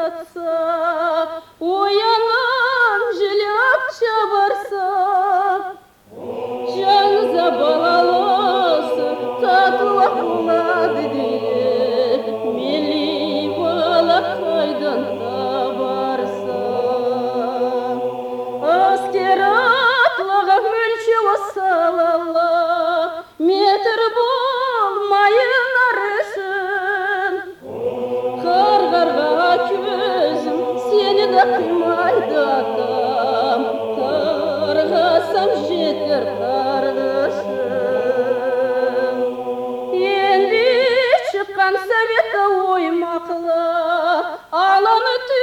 жатса, оянып желек шабарса, жаңыза балалысы татулық болады дейді, милли бала қайдан табарса. Аскер атлыға мөлшеуі салала, метр болмайын арышын. Қарға көзім сені де қимайды атам, қарғасам жетер қарғышым. Енді шыққан совета оймақла, аланы